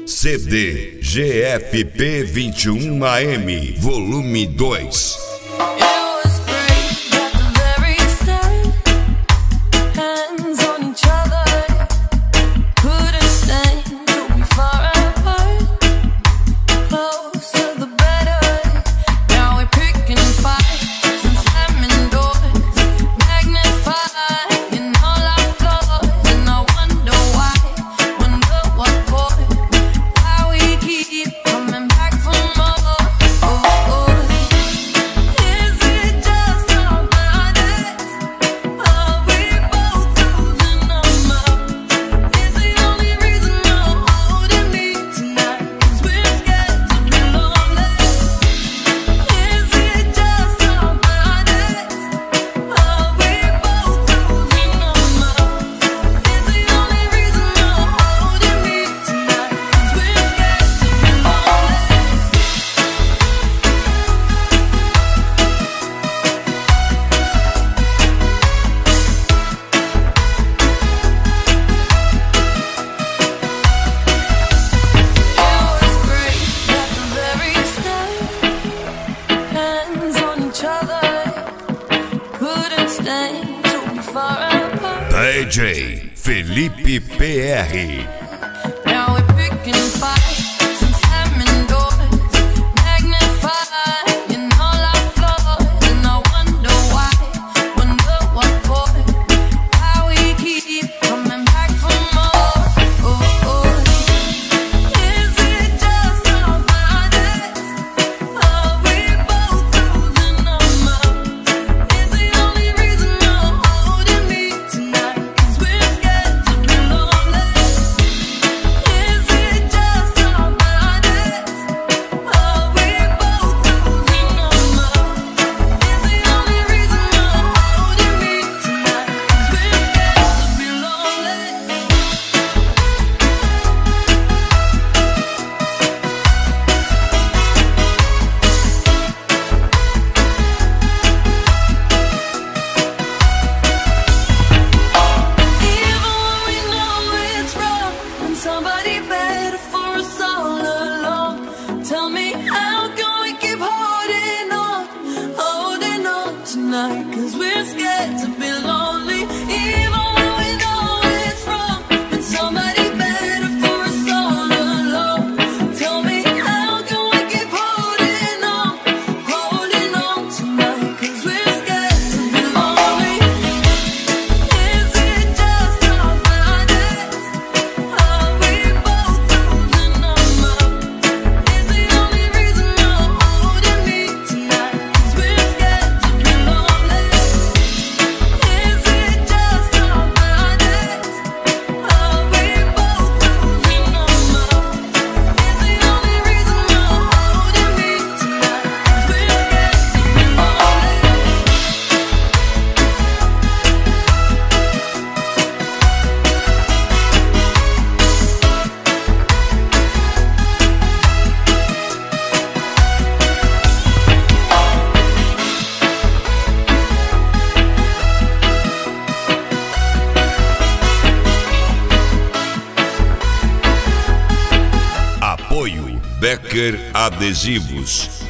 CD GFP 21 AM, volume 2. DJ Felipe PR. Cause we're scared to be lonely, even when we know it's wrong. But somebody better for us all alone. Tell me, how can we keep holding on tonight? Cause we're scared to be lonely. Is it just our bodies? Are we both losing our minds? Is the only reason you're holding me tonight? Cause we're scared to be lonely. Apoio Becker Adesivos.